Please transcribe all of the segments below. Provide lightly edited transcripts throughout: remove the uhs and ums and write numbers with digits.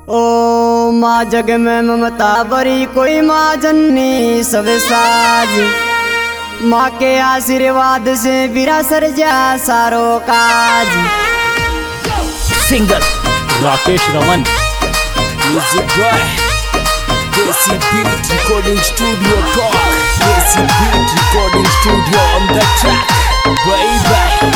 ओ माँ जग में ममता बरी कोई माँ जननी सब साज। माँ के आशीर्वाद से बिरा सर जा सारो काज। Singer Rakesh Raman, music boy desi beat recording studio talk, desi beat recording studio on the track by.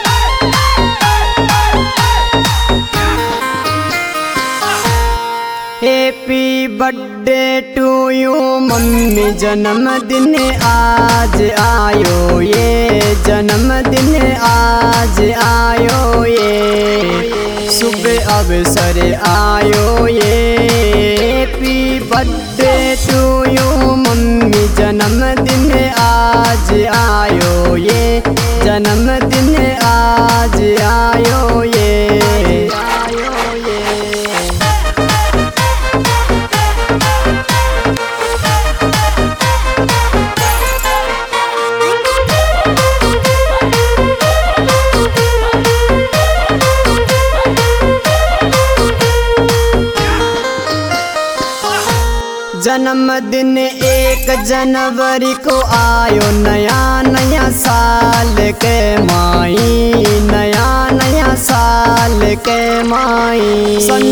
Happy birthday to you mummy, जन्मदिन आज आयो ये, जन्मदिन आज आयो ये, शुभ अवसर आयो ये। Happy birthday to you mummy, जन्मदिन आज आयो ये, जन्मदिन आज आयो ये। जन्मदिन 1 जनवरी को आयो नया नया साल के माई, नया नया साल के माई। सन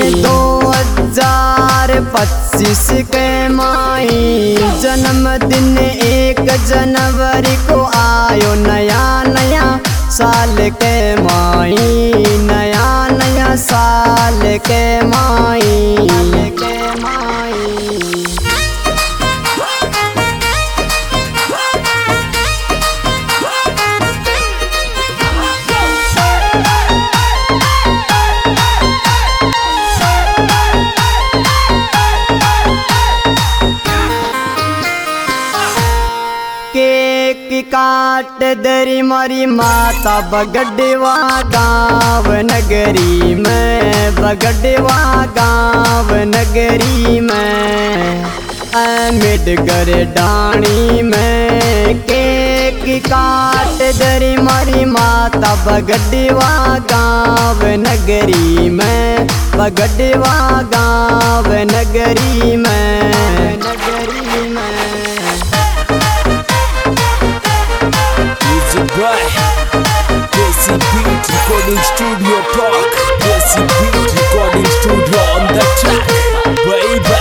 2025 के माई, जन्मदिन 1 जनवरी को आयो नया नया साल के माई, नया नया साल के माई। केक काट दरी मारी माता बगड़वा गाँव नगरी में, बगड़वा गाँव नगरी में, अम्बेडकर डाणी में। केक काट दरी मारी माता बगड़वा गाँव नगरी में, बगड़वा गाँव नगरी में, नगरी में। Boy, desi beat recording studio talk, desi beat recording studio on the track by.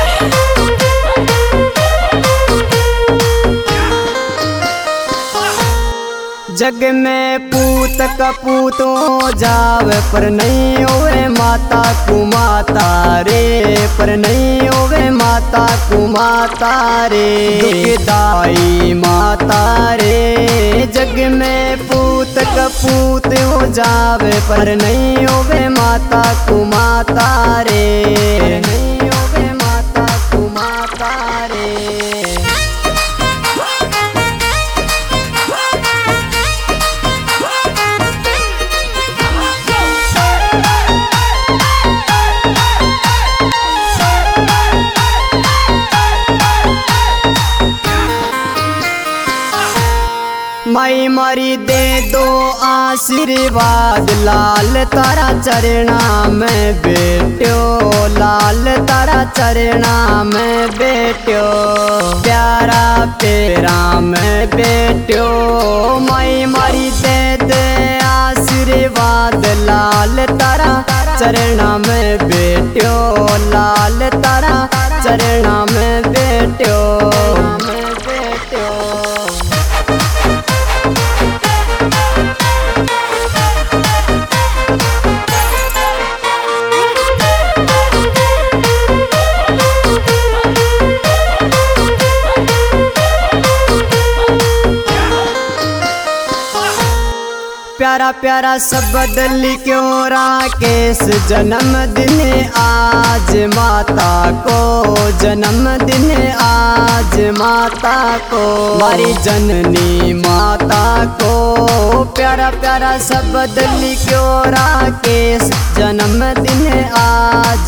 जग में पूत कपूत हो जावे पर नहीं होवे माता कुमाता रे, पर नहीं होवे माता कुमाता रे, दुखदाई माता रे। जग में पूत कपूत हो जावे पर नहीं होवे माता कुमाता रे, नहीं होवे माता कुमाता रे। माई मारी दे दो आशीर्वाद, लाल तारा चरणा में बेट्यो, लाल तारा चरणा में बेट्यो, प्यारा पेरा में बेट्यो। माई मारी दे दे आशीर्वाद, लाल तारा चरणा में बेट्यो, लाल तारा चरणा में बेट्यो। प्यारा प्यारा शब्द लिखो राकेश, जन्मदिन आज माता को, जन्मदिन आज माता को, हमारी जननी माता को। प्यारा प्यारा शब्द लिखो राकेश, जन्मदिन आज